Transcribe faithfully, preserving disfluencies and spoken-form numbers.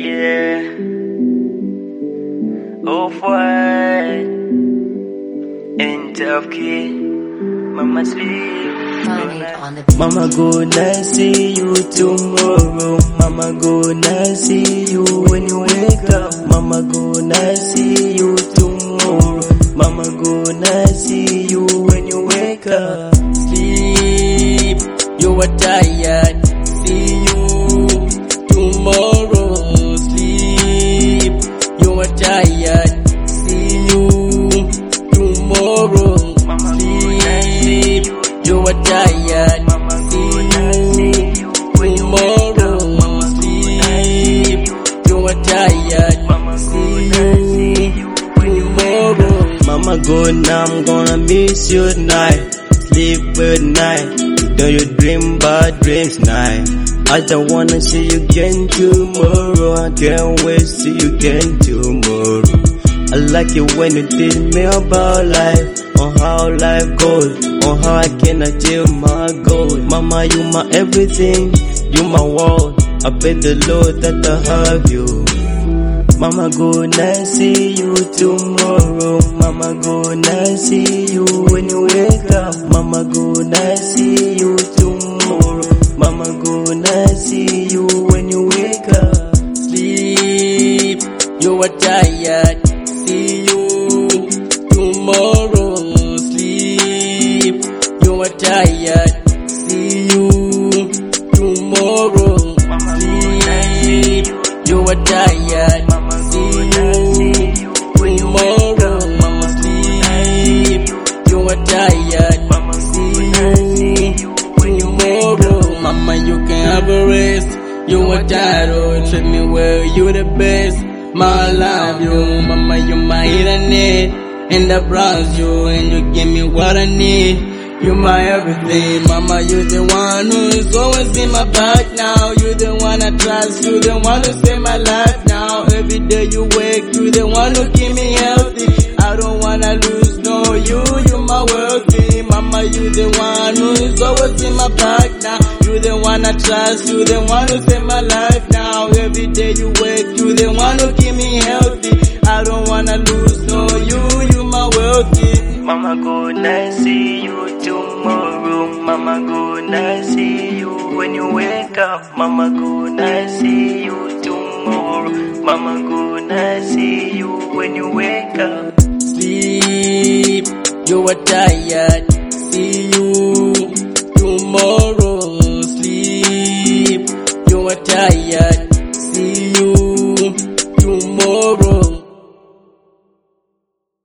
Yeah. Off-white and tough kid. Mama sleep. Mama gonna see you tomorrow. Mama gonna see you when you wake up. Mama gonna see you tomorrow. Mama gonna see you when you wake up. Sleep, you are tired. See you tomorrow. Sleep, you are tired. See you tomorrow. Sleep, you are tired. See you tomorrow. Sleep, you are tired. See you tomorrow. Mama gonna, I'm gonna miss you tonight. Sleep good night. Don't you dream bad dreams night. I don't wanna see you again tomorrow. I can't wait to see you again tomorrow. I like it when you tell me about life, on how life goes, on how I can achieve my goals. Mama, you my everything, you my world. I bet the Lord that I have you. Mama gonna see you tomorrow. Mama gonna see you when you wake up. Mama gonna see you tomorrow. Mama gonna see you when you wake up. Sleep, you are tired. See you tomorrow. Sleep, you are tired. See you tomorrow. Sleep, you are tired. See you tomorrow. Sleep, you are tired. See you tomorrow. Mama, you can have a rest. You are tired, oh, treat me well, you the best. My love you, mama, you my internet, and I browse you, and you give me what I need. You my everything, mama, you the one who is always in my back now. You the one I trust, you the one who save my life now. Every day you wake, you the one who keep me healthy. I don't wanna lose, no, you, you my wealthy. Mama, you the one who is always in my back now. You the one I trust, you the one who save my life now. Every day you wake, you the one who keep me healthy. I don't wanna lose, no, you, you my wealthy. Mama gonna see you tomorrow. Mama gonna see you when you wake up. Mama gonna see you tomorrow. Mama gonna see you when you wake up. Sleep, you are tired. See you tomorrow. Sleep, you are tired. See you tomorrow.